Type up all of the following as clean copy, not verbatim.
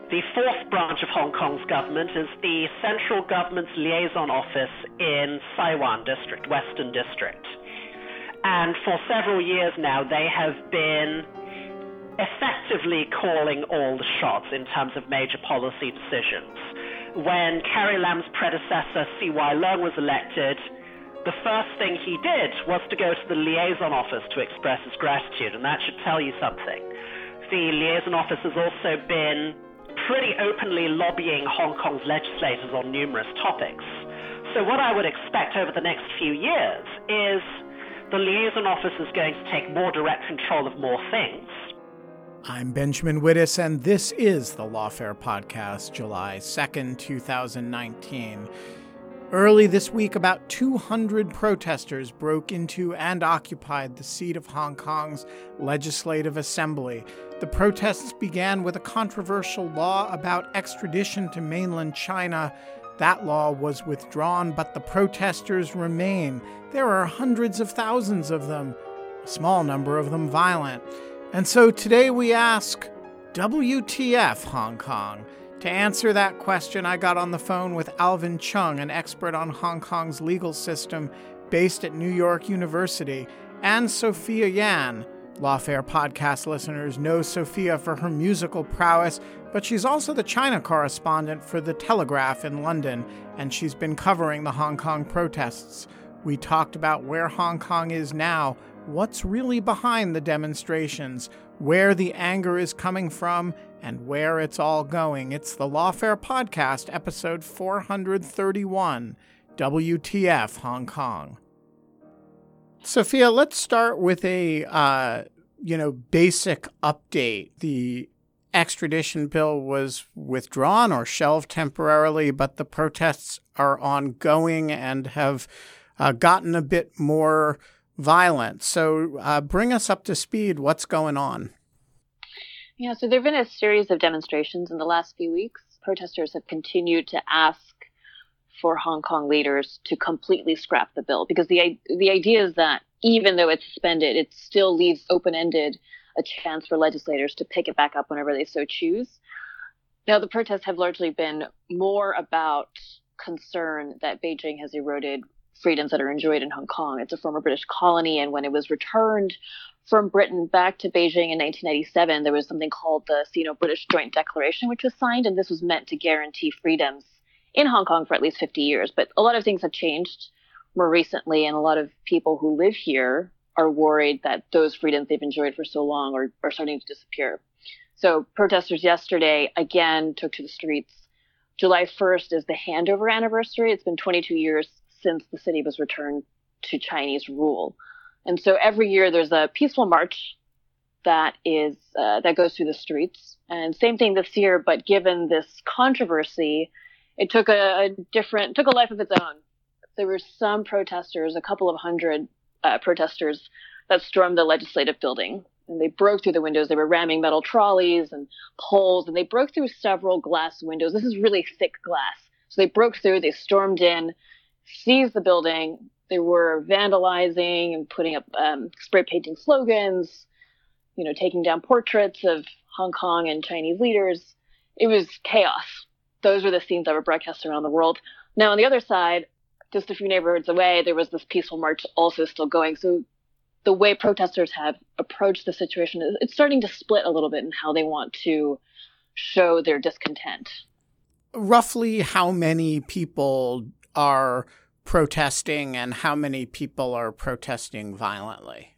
The fourth branch of Hong Kong's government is the central government's liaison office in Sai Wan District, Western District. And for several years now, they have been effectively calling all the shots in terms of major policy decisions. When Carrie Lam's predecessor, C.Y. Leung, was elected, the first thing he did was to go to the liaison office to express his gratitude, and that should tell you something. The liaison office has also been pretty openly lobbying Hong Kong's legislators on numerous topics. So what I would expect over the next few years is the liaison office is going to take more direct control of more things. I'm Benjamin Wittes, and this is the Lawfare Podcast, July 2nd, 2019. Early this week, about 200 protesters broke into and occupied the seat of Hong Kong's Legislative Assembly. The protests began with a controversial law about extradition to mainland China. That law was withdrawn, but the protesters remain. There are hundreds of thousands of them, a small number of them violent. And so today we ask, WTF Hong Kong? To answer that question, I got on the phone with Alvin Chung, an expert on Hong Kong's legal system based at New York University, and Sophia Yan. Lawfare podcast listeners know Sophia for her musical prowess, but she's also the China correspondent for The Telegraph in London, and she's been covering the Hong Kong protests. We talked about where Hong Kong is now, what's really behind the demonstrations, where the anger is coming from, and where it's all going. It's the Lawfare Podcast, episode 431, WTF Hong Kong. Sophia, let's start with a, basic update. The extradition bill was withdrawn or shelved temporarily, but the protests are ongoing and have gotten a bit more violent. So bring us up to speed. What's going on? Yeah, so there have been a series of demonstrations in the last few weeks. Protesters have continued to ask for Hong Kong leaders to completely scrap the bill, because the idea is that even though it's suspended, it still leaves open-ended a chance for legislators to pick it back up whenever they so choose. Now, the protests have largely been more about concern that Beijing has eroded freedoms that are enjoyed in Hong Kong. It's a former British colony, and when it was returned from Britain back to Beijing in 1997, there was something called the Sino-British Joint Declaration, which was signed, and this was meant to guarantee freedoms in Hong Kong for at least 50 years. But a lot of things have changed more recently, and a lot of people who live here are worried that those freedoms they've enjoyed for so long are starting to disappear. So protesters yesterday again took to the streets. July 1st is the handover anniversary. It's been 22 years since the city was returned to Chinese rule. And so every year there's a peaceful march that goes through the streets. And same thing this year, but given this controversy, it took a life of its own. There were some protesters, a couple of hundred protesters, that stormed the legislative building. And they broke through the windows. They were ramming metal trolleys and poles, and they broke through several glass windows. This is really thick glass. So they broke through, they stormed in, seized the building. They were vandalizing and putting up spray painting slogans, taking down portraits of Hong Kong and Chinese leaders. It was chaos. Those were the scenes that were broadcast around the world. Now, on the other side, just a few neighborhoods away, there was this peaceful march also still going. So the way protesters have approached the situation, it's starting to split a little bit in how they want to show their discontent. Roughly how many people are protesting and how many people are protesting violently?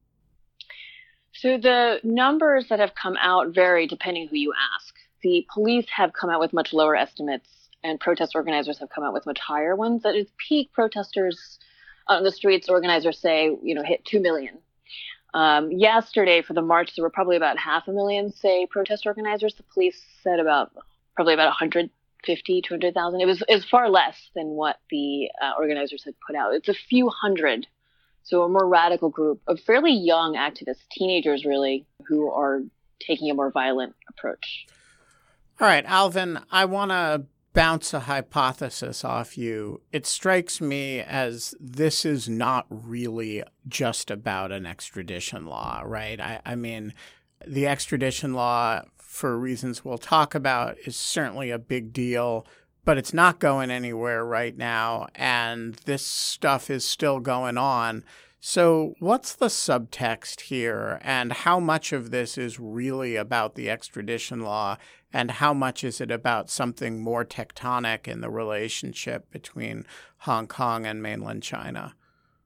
So the numbers that have come out vary depending who you ask. The police have come out with much lower estimates, and protest organizers have come out with much higher ones. At its peak, protesters on the streets, organizers say, hit 2 million. Yesterday for the march, there were probably about 500,000, say, protest organizers. The police said probably about 150, 200,000. It was far less than what the organizers had put out. It's a few hundred. So a more radical group of fairly young activists, teenagers really, who are taking a more violent approach. All right, Alvin, I want to bounce a hypothesis off you. It strikes me as this is not really just about an extradition law, right? I mean, The extradition law, for reasons we'll talk about, is certainly a big deal, but it's not going anywhere right now, and this stuff is still going on. So what's the subtext here, and how much of this is really about the extradition law, and how much is it about something more tectonic in the relationship between Hong Kong and mainland China?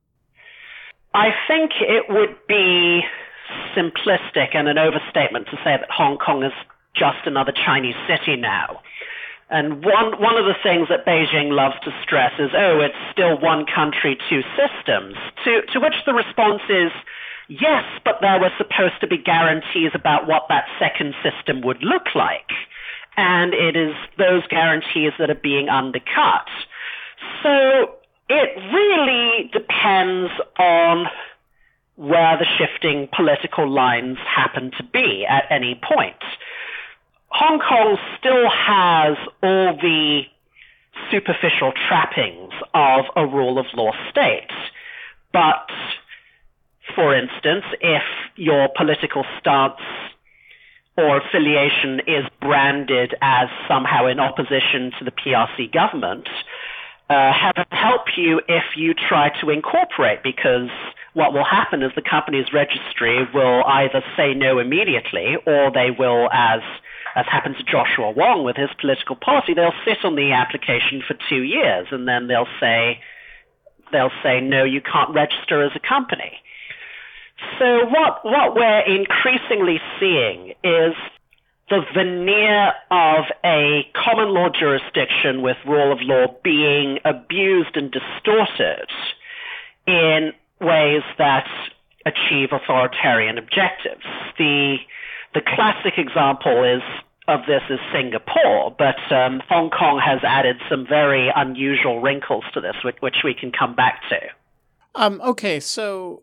I think it would be simplistic and an overstatement to say that Hong Kong is just another Chinese city now. And one of the things that Beijing loves to stress is, it's still one country, two systems, to which the response is, yes, but there were supposed to be guarantees about what that second system would look like. And it is those guarantees that are being undercut. So it really depends on where the shifting political lines happen to be at any point. Hong Kong still has all the superficial trappings of a rule of law state. But, for instance, if your political stance or affiliation is branded as somehow in opposition to the PRC government, heaven help you if you try to incorporate, because what will happen is the company's registry will either say no immediately, or they will, as happened to Joshua Wong with his political party, they'll sit on the application for 2 years, and then they'll say, no, you can't register as a company. So what we're increasingly seeing is the veneer of a common law jurisdiction with rule of law being abused and distorted in ways that achieve authoritarian objectives. The classic example of this is Singapore, but Hong Kong has added some very unusual wrinkles to this, which we can come back to. Okay, so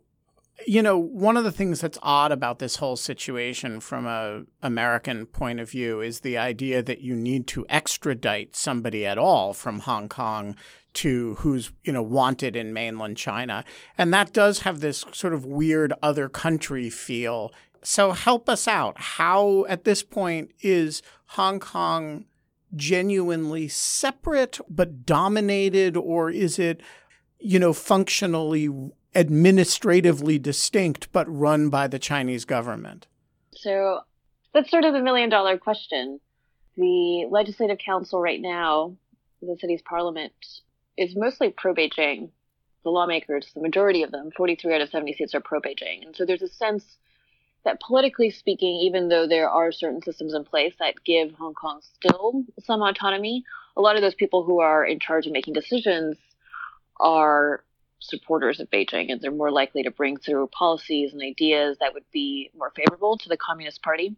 one of the things that's odd about this whole situation from an American point of view is the idea that you need to extradite somebody at all from Hong Kong to who's, wanted in mainland China. And that does have this sort of weird other country feel. So help us out. How, at this point, is Hong Kong genuinely separate but dominated, or is it, functionally administratively distinct but run by the Chinese government? So that's sort of the million-dollar question. The Legislative Council right now, the city's parliament, is mostly pro-Beijing. The lawmakers, the majority of them, 43 out of 70 seats, are pro-Beijing. And so there's a sense that politically speaking, even though there are certain systems in place that give Hong Kong still some autonomy, a lot of those people who are in charge of making decisions are supporters of Beijing, and they're more likely to bring through policies and ideas that would be more favorable to the Communist Party.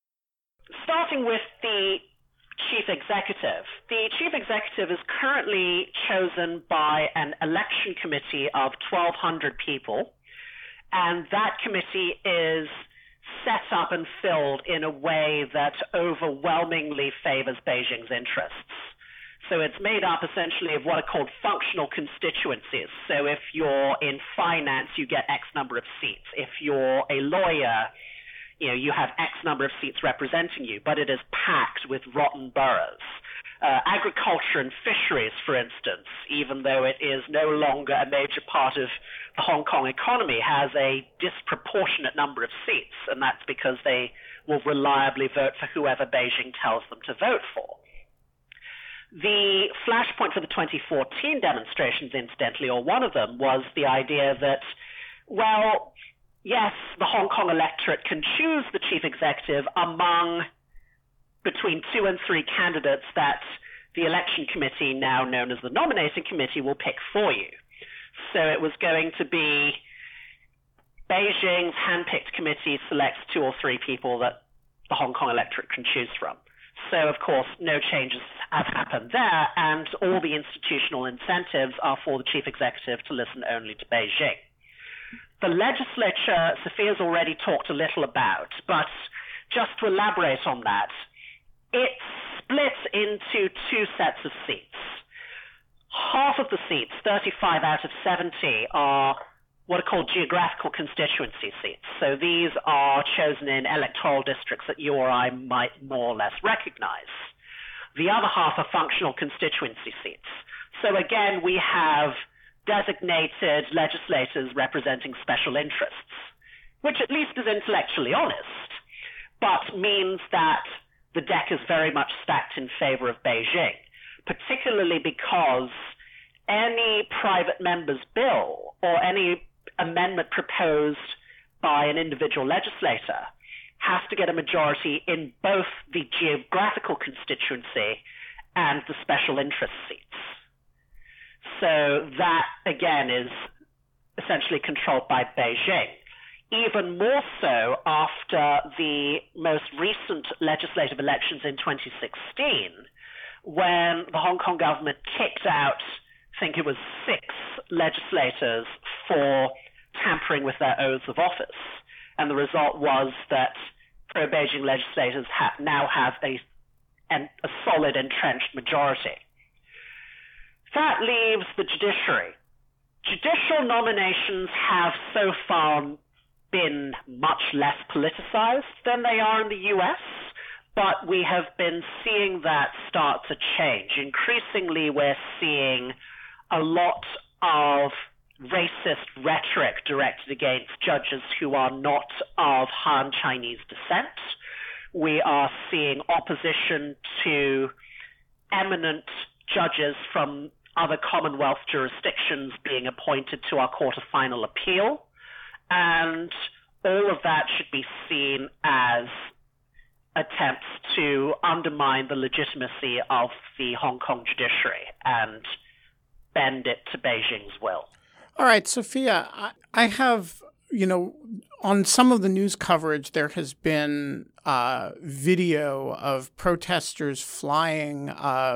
Starting with the chief executive. The chief executive is currently chosen by an election committee of 1,200 people, and that committee is set up and filled in a way that overwhelmingly favors Beijing's interests. So it's made up essentially of what are called functional constituencies. So if you're in finance, you get X number of seats. If you're a lawyer, you have X number of seats representing you, but it is packed with rotten boroughs. Agriculture and fisheries, for instance, even though it is no longer a major part of the Hong Kong economy, has a disproportionate number of seats, and that's because they will reliably vote for whoever Beijing tells them to vote for. The flashpoint for the 2014 demonstrations, incidentally, or one of them, was the idea that, well, yes, the Hong Kong electorate can choose the chief executive among between 2 and 3 candidates that the election committee, now known as the nominating committee, will pick for you. So it was going to be Beijing's handpicked committee selects 2 or 3 people that the Hong Kong electorate can choose from. So, of course, no changes have happened there, and all the institutional incentives are for the chief executive to listen only to Beijing. The legislature, Sophia's already talked a little about, but just to elaborate on that, it splits into 2 sets of seats. Half of the seats, 35 out of 70, are what are called geographical constituency seats. So these are chosen in electoral districts that you or I might more or less recognize. The other half are functional constituency seats. So again, we have designated legislators representing special interests, which at least is intellectually honest, but means that the deck is very much stacked in favor of Beijing, particularly because any private member's bill or any amendment proposed by an individual legislator has to get a majority in both the geographical constituency and the special interest seats. So that, again, is essentially controlled by Beijing. Even more so after the most recent legislative elections in 2016, when the Hong Kong government kicked out, I think it was 6 legislators for tampering with their oaths of office. And the result was that pro-Beijing legislators now have a solid entrenched majority. That leaves the judiciary. Judicial nominations have so far been much less politicized than they are in the US, but we have been seeing that start to change. Increasingly, we're seeing a lot of racist rhetoric directed against judges who are not of Han Chinese descent. We are seeing opposition to eminent judges from other Commonwealth jurisdictions being appointed to our Court of Final Appeal. And all of that should be seen as attempts to undermine the legitimacy of the Hong Kong judiciary and bend it to Beijing's will. All right, Sophia, I have, on some of the news coverage, there has been video of protesters flying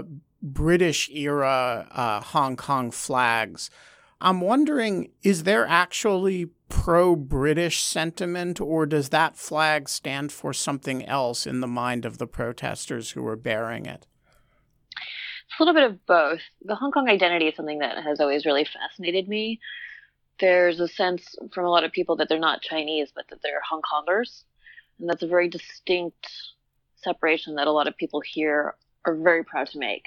British-era Hong Kong flags. I'm wondering, is there actually pro-British sentiment, or does that flag stand for something else in the mind of the protesters who are bearing it? It's a little bit of both. The Hong Kong identity is something that has always really fascinated me. There's a sense from a lot of people that they're not Chinese, but that they're Hong Kongers. And that's a very distinct separation that a lot of people here are very proud to make.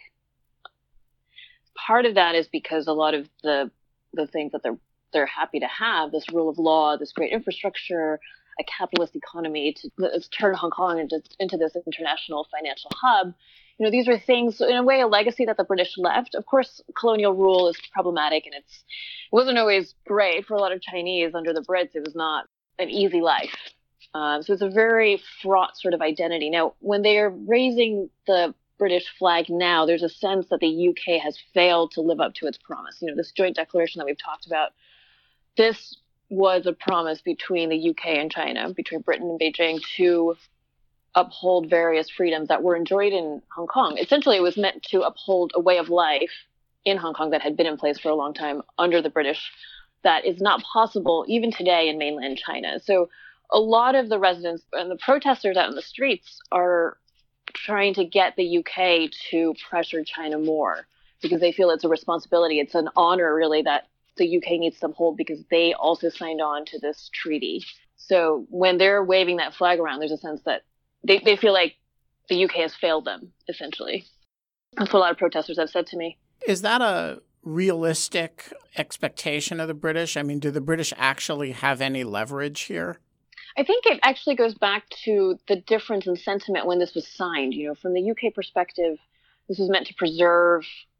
Part of that is because a lot of the things that they're happy to have, this rule of law, this great infrastructure, a capitalist economy to turn Hong Kong into this international financial hub. These are things, in a way, a legacy that the British left. Of course, colonial rule is problematic, and it wasn't always great for a lot of Chinese under the Brits. It was not an easy life. So it's a very fraught sort of identity. Now, when they're raising the British flag now, there's a sense that the UK has failed to live up to its promise. This joint declaration that we've talked about, this was a promise between the UK and China, between Britain and Beijing, to uphold various freedoms that were enjoyed in Hong Kong. Essentially, it was meant to uphold a way of life in Hong Kong that had been in place for a long time under the British that is not possible even today in mainland China. So a lot of the residents and the protesters out in the streets are trying to get the UK to pressure China more because they feel it's a responsibility. It's an honor, really, that the UK needs to uphold because they also signed on to this treaty. So when they're waving that flag around, there's a sense that they feel like the UK has failed them, essentially. That's what a lot of protesters have said to me. Is that a realistic expectation of the British? I mean, do the British actually have any leverage here? I think it actually goes back to the difference in sentiment when this was signed. From the UK perspective, this was meant to preserve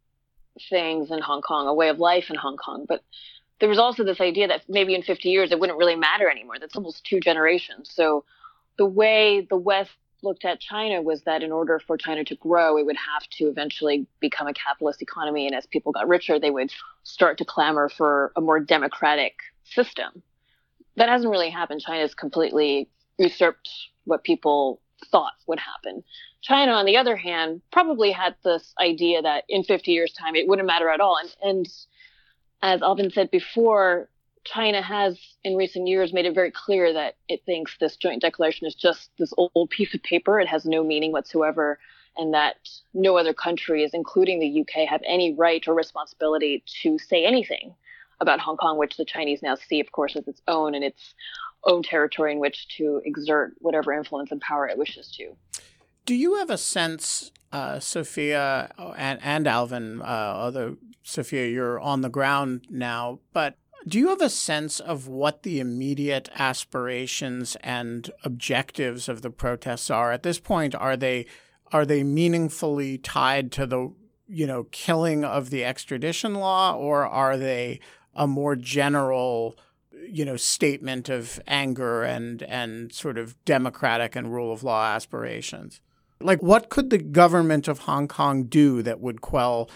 things in Hong Kong, a way of life in Hong Kong. But there was also this idea that maybe in 50 years it wouldn't really matter anymore. That's almost 2 generations. So the way the West looked at China was that in order for China to grow, it would have to eventually become a capitalist economy. And as people got richer, they would start to clamor for a more democratic system. That hasn't really happened. China's completely usurped what people thought would happen. China, on the other hand, probably had this idea that in 50 years' time, it wouldn't matter at all. And as Alvin said before, China has, in recent years, made it very clear that it thinks this joint declaration is just this old piece of paper. It has no meaning whatsoever, and that no other countries, including the UK, have any right or responsibility to say anything about Hong Kong, which the Chinese now see, of course, as its own and its own territory in which to exert whatever influence and power it wishes to. Do you have a sense, Sophia and Alvin, although Sophia, you're on the ground now, but do you have a sense of what the immediate aspirations and objectives of the protests are? At this point, are they meaningfully tied to the, killing of the extradition law, or are they a more general, statement of anger and sort of democratic and rule of law aspirations? Like, what could the government of Hong Kong do that would quell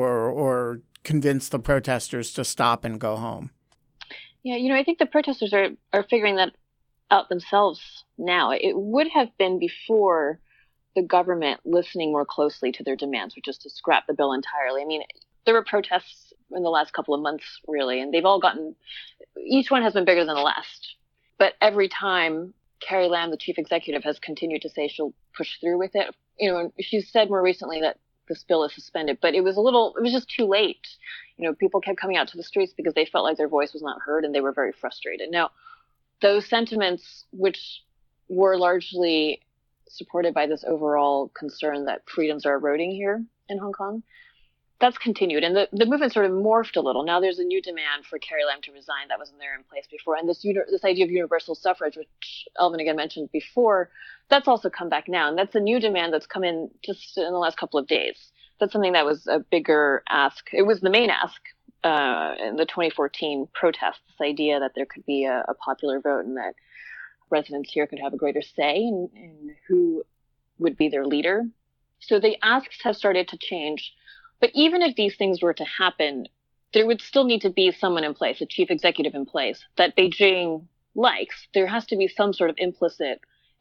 or convince the protesters to stop and go home? Yeah, I think the protesters are figuring that out themselves now. It would have been before the government listening more closely to their demands, which is to scrap the bill entirely. I mean, there were protests in the last couple of months, really, and they've all each one has been bigger than the last. But every time, Carrie Lam, the chief executive, has continued to say she'll push through with it. She said more recently that this bill is suspended, but it was just too late. People kept coming out to the streets because they felt like their voice was not heard and they were very frustrated. Now, those sentiments, which were largely supported by this overall concern that freedoms are eroding here in Hong Kong, that's continued. And the movement sort of morphed a little. Now there's a new demand for Carrie Lam to resign that wasn't there in place before. And this idea of universal suffrage, which Alvin again mentioned before, that's also come back now. And that's a new demand that's come in just in the last couple of days. That's something that was a bigger ask. It was the main ask in the 2014 protests, this idea that there could be a popular vote and that residents here could have a greater say in who would be their leader. So the asks have started to change. But even if these things were to happen, there would still need to be someone in place, a chief executive in place that Beijing likes. There has to be some sort of explicit,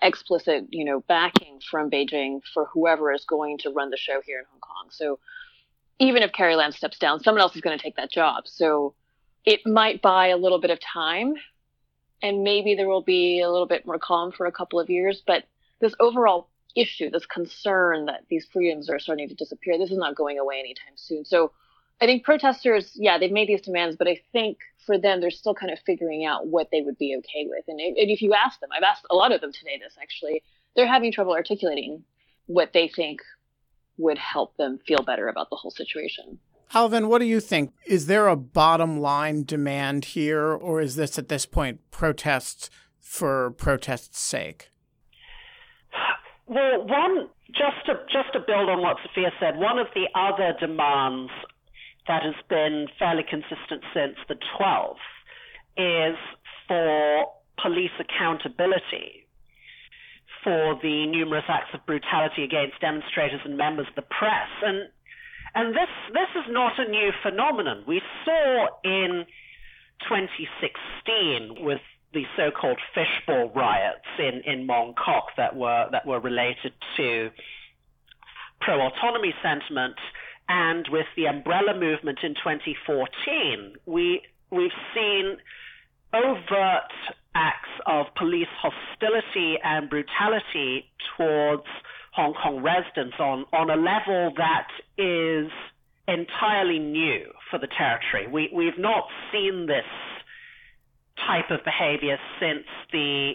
backing from Beijing for whoever is going to run the show here in Hong Kong. So even if Carrie Lam steps down, someone else is going to take that job. So it might buy a little bit of time, and maybe there will be a little bit more calm for a couple of years. But this overall issue, this concern that these freedoms are starting to disappear, this is not going away anytime soon. So I think protesters, they've made these demands, but I think for them, they're still kind of figuring out what they would be okay with. And if you ask them, I've asked a lot of them today this actually, they're having trouble articulating what they think would help them feel better about the whole situation. Alvin, what do you think? Is there a bottom line demand here, or is this at this point protests for protest's sake? Well, just to build on what Sophia said, one of the other demands that has been fairly consistent since the 12th is for police accountability for the numerous acts of brutality against demonstrators and members of the press. And this is not a new phenomenon. We saw in 2016 with the so-called fishbowl riots in Mong Kok that were related to pro-autonomy sentiment, and with the umbrella movement in 2014, we've seen overt acts of police hostility and brutality towards Hong Kong residents on a level that is entirely new for the territory. We've not seen this type of behavior since the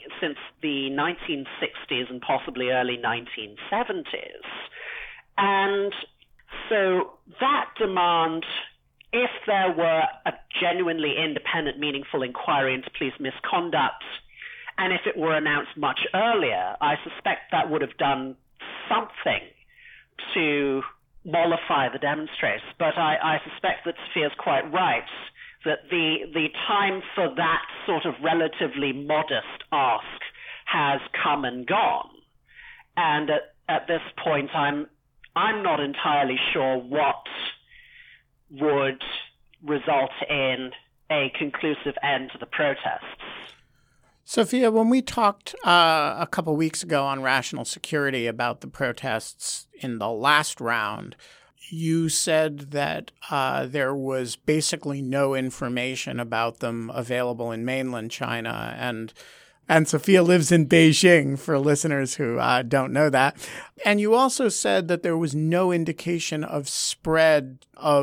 1960s and possibly early 1970s. And so that demand, if there were a genuinely independent, meaningful inquiry into police misconduct, and if it were announced much earlier, I suspect that would have done something to mollify the demonstrators. But I suspect that Sophia's quite right, that the time for that sort of relatively modest ask has come and gone. And at this point, I'm not entirely sure what would result in a conclusive end to the protests. Sophia, when we talked a couple weeks ago on Rational Security about the protests in the last round, you said that there was basically no information about them available in mainland China, and Sophia lives in Beijing, for listeners who don't know that. And you also said that there was no indication of spread of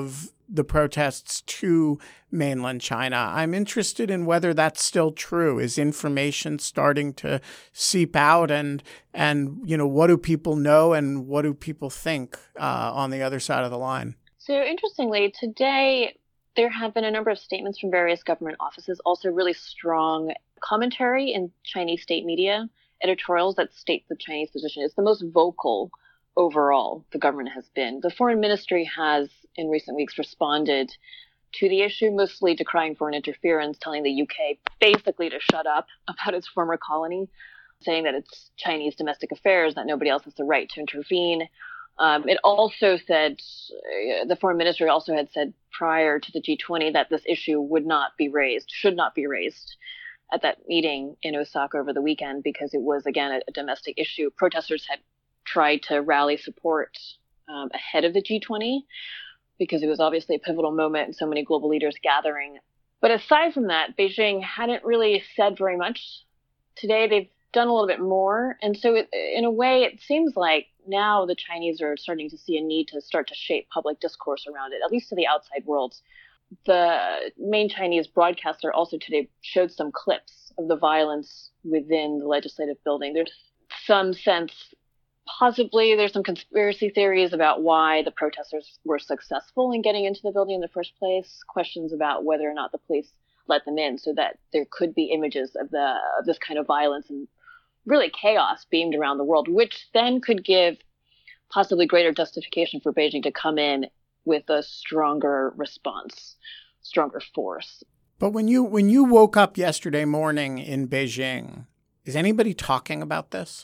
the protests to mainland China. I'm interested in whether that's still true. Is information starting to seep out, and what do people know and what do people think on the other side of the line? So interestingly, today there have been a number of statements from various government offices, also really strong commentary in Chinese state media, editorials that state the Chinese position. It's the most vocal overall the government has been. The foreign ministry has in recent weeks responded to the issue, mostly decrying foreign interference, telling the UK basically to shut up about its former colony, saying that it's Chinese domestic affairs, that nobody else has the right to intervene. It also said, the foreign ministry also had said prior to the G20 that this issue should not be raised at that meeting in Osaka over the weekend because it was, again, a domestic issue. Protesters had tried to rally support ahead of the G20 because it was obviously a pivotal moment and so many global leaders gathering. But aside from that, Beijing hadn't really said very much. Today, they've done a little bit more. And so in a way, it seems like now the Chinese are starting to see a need to start to shape public discourse around it, at least to the outside world. The main Chinese broadcaster also today showed some clips of the violence within the legislative building. There's some sense, possibly there's some conspiracy theories about why the protesters were successful in getting into the building in the first place, questions about whether or not the police let them in, so that there could be images of this kind of violence and really chaos beamed around the world, which then could give possibly greater justification for Beijing to come in with a stronger response, stronger force. But when you woke up yesterday morning in Beijing, is anybody talking about this?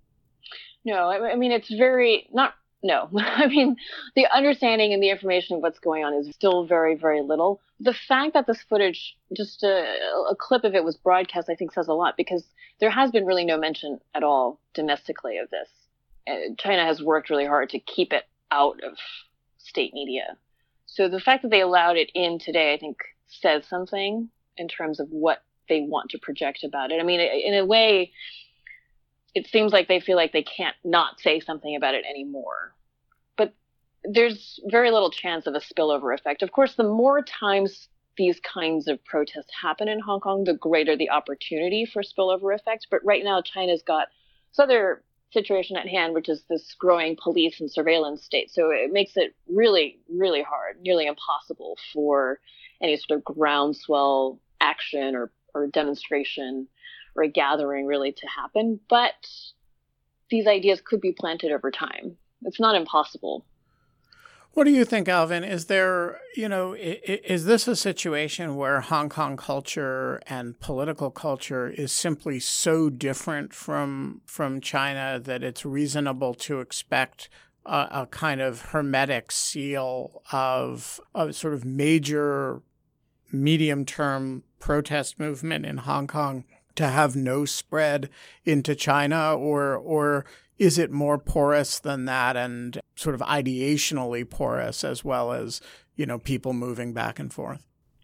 No, I mean, it's no. I mean, the understanding and the information of what's going on is still very, very little. The fact that this footage, just a clip of it was broadcast, I think says a lot because there has been really no mention at all domestically of this. China has worked really hard to keep it out of state media. So the fact that they allowed it in today, I think, says something in terms of what they want to project about it. I mean, in a way, it seems like they feel like they can't not say something about it anymore. But there's very little chance of a spillover effect. Of course, the more times these kinds of protests happen in Hong Kong, the greater the opportunity for spillover effect. But right now, China's got this other situation at hand, which is this growing police and surveillance state. So it makes it really, really hard, nearly impossible for any sort of groundswell action or demonstration or a gathering really to happen. But these ideas could be planted over time. It's not impossible. What do you think, Alvin? Is there, is this a situation where Hong Kong culture and political culture is simply so different from China that it's reasonable to expect a kind of hermetic seal of sort of major medium-term protest movement in Hong Kong to have no spread into China, or is it more porous than that and sort of ideationally porous as well as, people moving back and forth?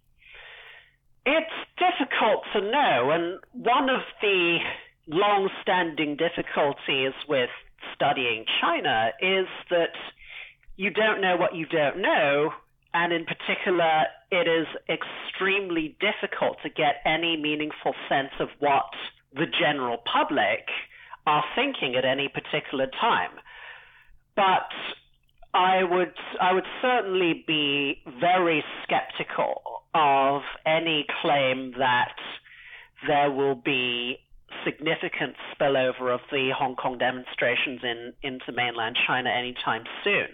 It's difficult to know, and one of the long-standing difficulties with studying China is that you don't know what you don't know, and in particular, it is extremely difficult to get any meaningful sense of what the general public are thinking at any particular time. But I would certainly be very skeptical of any claim that there will be significant spillover of the Hong Kong demonstrations into mainland China anytime soon.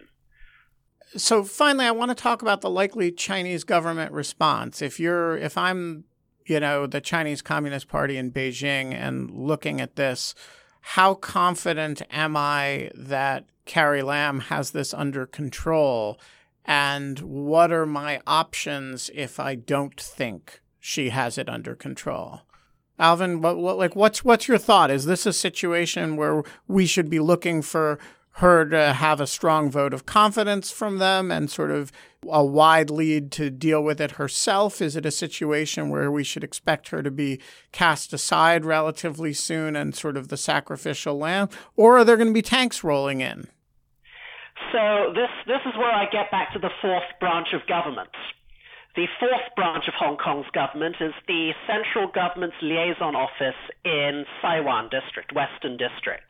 So finally, I want to talk about the likely Chinese government response. If I'm, the Chinese Communist Party in Beijing and looking at this, how confident am I that Carrie Lam has this under control? And what are my options if I don't think she has it under control? Alvin, what's your thought? Is this a situation where we should be looking for her to have a strong vote of confidence from them and sort of a wide lead to deal with it herself? Is it a situation where we should expect her to be cast aside relatively soon and sort of the sacrificial lamb? Or are there going to be tanks rolling in? So this is where I get back to the fourth branch of government. The fourth branch of Hong Kong's government is the central government's liaison office in Saiwan District, Western District.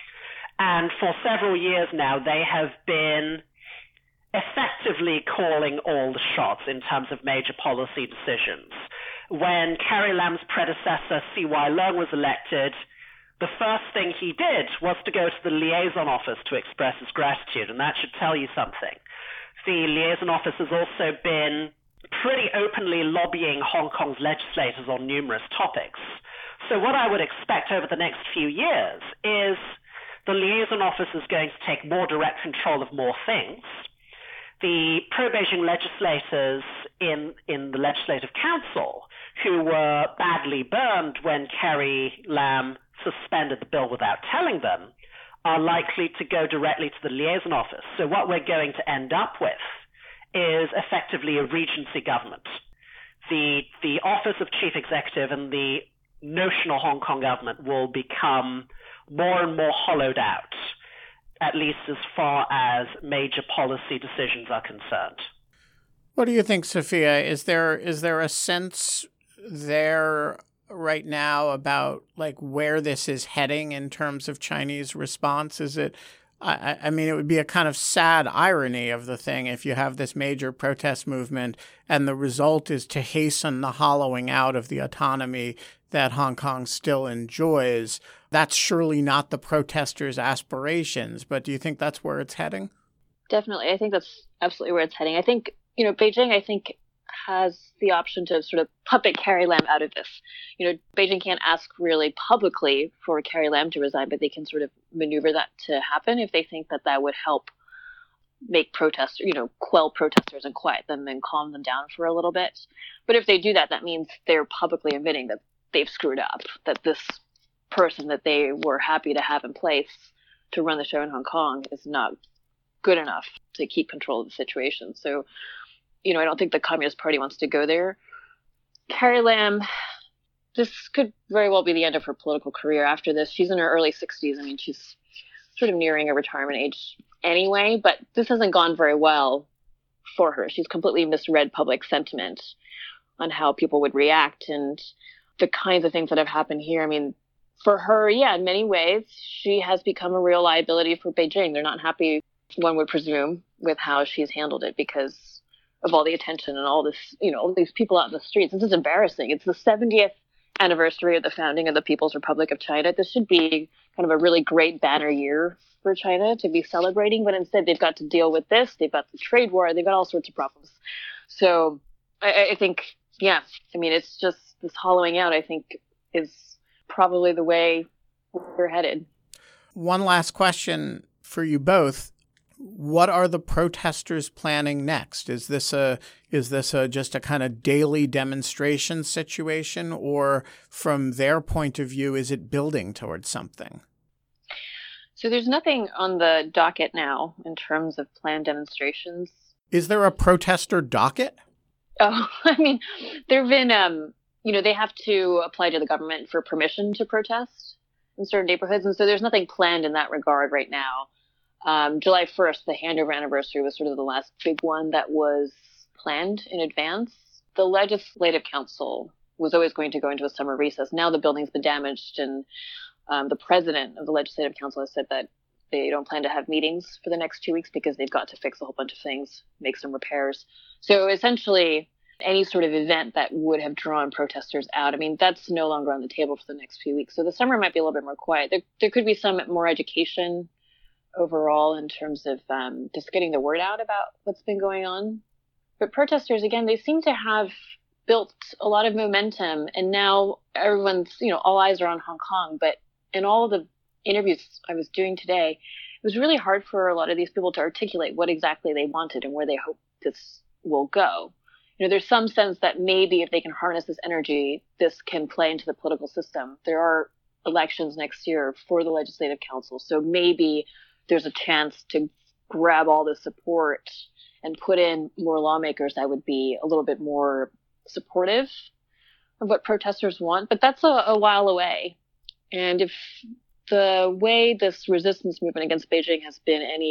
And for several years now, they have been effectively calling all the shots in terms of major policy decisions. When Carrie Lam's predecessor, C.Y. Leung, was elected, the first thing he did was to go to the liaison office to express his gratitude, and that should tell you something. The liaison office has also been pretty openly lobbying Hong Kong's legislators on numerous topics. So what I would expect over the next few years is the liaison office is going to take more direct control of more things. The pro-Beijing legislators in the Legislative Council, who were badly burned when Carrie Lam suspended the bill without telling them, are likely to go directly to the liaison office. So what we're going to end up with is effectively a regency government. The office of chief executive and the notional Hong Kong government will become more and more hollowed out, at least as far as major policy decisions are concerned. What do you think, Sophia? Is there a sense there right now about like where this is heading in terms of Chinese response? Is it, I mean, it would be a kind of sad irony of the thing if you have this major protest movement and the result is to hasten the hollowing out of the autonomy that Hong Kong still enjoys. That's surely not the protesters' aspirations, but do you think that's where it's heading? Definitely. I think that's absolutely where it's heading. I think, Beijing, has the option to sort of puppet Carrie Lam out of this. Beijing can't ask really publicly for Carrie Lam to resign, but they can sort of maneuver that to happen if they think that that would help make protesters, quell protesters and quiet them and calm them down for a little bit. But if they do that, that means they're publicly admitting that they've screwed up, that this person that they were happy to have in place to run the show in Hong Kong is not good enough to keep control of the situation. So, I don't think the Communist Party wants to go there. Carrie Lam, this could very well be the end of her political career after this. She's in her early 60s. I mean, she's sort of nearing a retirement age anyway, but this hasn't gone very well for her. She's completely misread public sentiment on how people would react and the kinds of things that have happened here. I mean, for her, in many ways, she has become a real liability for Beijing. They're not happy, one would presume, with how she's handled it because of all the attention and all this, all these people out in the streets. This is embarrassing. It's the 70th anniversary of the founding of the People's Republic of China. This should be kind of a really great banner year for China to be celebrating, but instead they've got to deal with this. They've got the trade war. They've got all sorts of problems. So I think, it's just this hollowing out, I think, is probably the way we're headed. One last question for you both. What are the protesters planning next? Is this just a kind of daily demonstration situation, or from their point of view, is it building towards something? So there's nothing on the docket now in terms of planned demonstrations. Is there a protester docket? Oh, there have been, they have to apply to the government for permission to protest in certain neighborhoods. And so there's nothing planned in that regard right now. July 1st, the handover anniversary, was sort of the last big one that was planned in advance. The Legislative Council was always going to go into a summer recess. Now the building's been damaged, and the president of the Legislative Council has said that they don't plan to have meetings for the next 2 weeks because they've got to fix a whole bunch of things, make some repairs. So essentially, any sort of event that would have drawn protesters out, that's no longer on the table for the next few weeks. So the summer might be a little bit more quiet. There could be some more education overall in terms of just getting the word out about what's been going on. But protesters, again, they seem to have built a lot of momentum, and now everyone's, all eyes are on Hong Kong. But in all of the interviews I was doing today, it was really hard for a lot of these people to articulate what exactly they wanted and where they hope this will go. There's some sense that maybe if they can harness this energy, this can play into the political system. There are elections next year for the Legislative Council, so maybe there's a chance to grab all the support and put in more lawmakers that would be a little bit more supportive of what protesters want. But that's a while away. And if the way this resistance movement against Beijing has been any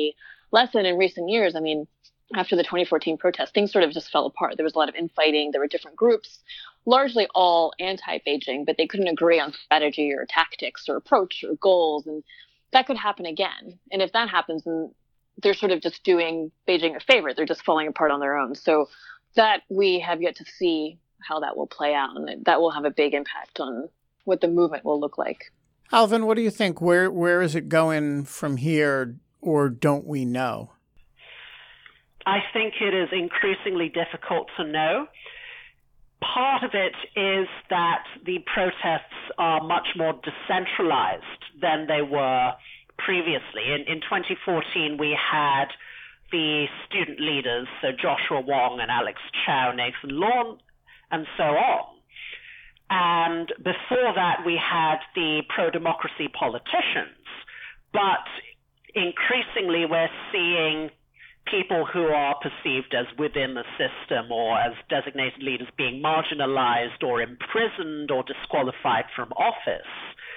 lesson in recent years. I mean, after the 2014 protests, things sort of just fell apart. There was a lot of infighting. There were different groups, largely all anti-Beijing, but they couldn't agree on strategy or tactics or approach or goals. And that could happen again. And if that happens, then they're sort of just doing Beijing a favor. They're just falling apart on their own. So that we have yet to see how that will play out. And that will have a big impact on what the movement will look like. Alvin, what do you think? Where is it going from here, or don't we know? I think it is increasingly difficult to know. Part of it is that the protests are much more decentralized than they were previously. In 2014, we had the student leaders, so Joshua Wong and Alex Chow, Nathan Law, and so on. And before that, we had the pro-democracy politicians. But increasingly, we're seeing people who are perceived as within the system or as designated leaders being marginalized or imprisoned or disqualified from office.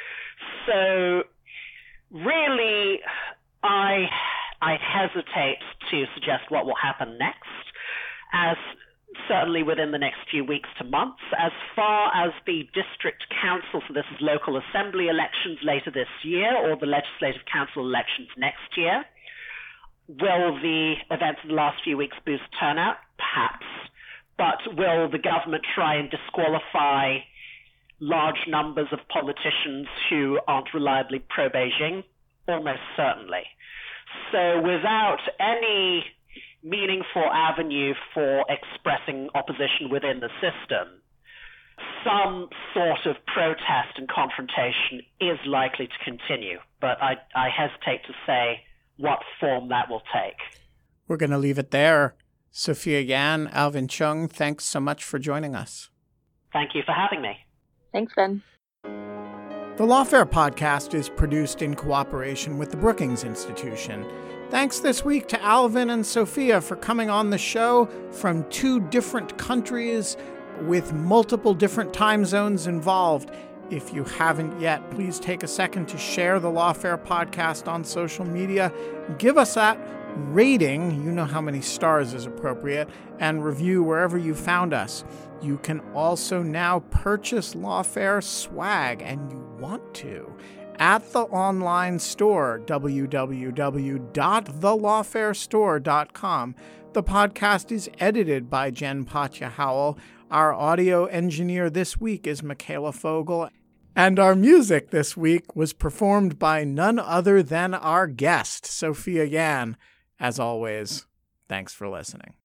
So really, I hesitate to suggest what will happen next, as certainly within the next few weeks to months. As far as the district council, so this is local assembly elections later this year, or the legislative council elections next year, will the events of the last few weeks boost turnout? Perhaps. But will the government try and disqualify large numbers of politicians who aren't reliably pro-Beijing? Almost certainly. So without any meaningful avenue for expressing opposition within the system, some sort of protest and confrontation is likely to continue. But I hesitate to say what form that will take. We're going to leave it there. Sophia Yan, Alvin Chung, thanks so much for joining us. Thank you for having me. Thanks, Ben. The Lawfare podcast is produced in cooperation with the Brookings Institution. Thanks this week to Alvin and Sophia for coming on the show from 2 different countries with multiple different time zones involved. If you haven't yet, please take a second to share the Lawfare podcast on social media. Give us that rating, you know how many stars is appropriate, and review wherever you found us. You can also now purchase Lawfare swag, and you want to, at the online store, www.thelawfarestore.com. The podcast is edited by Jen Patja Howell. Our audio engineer this week is Michaela Fogel. And our music this week was performed by none other than our guest, Sophia Yan. As always, thanks for listening.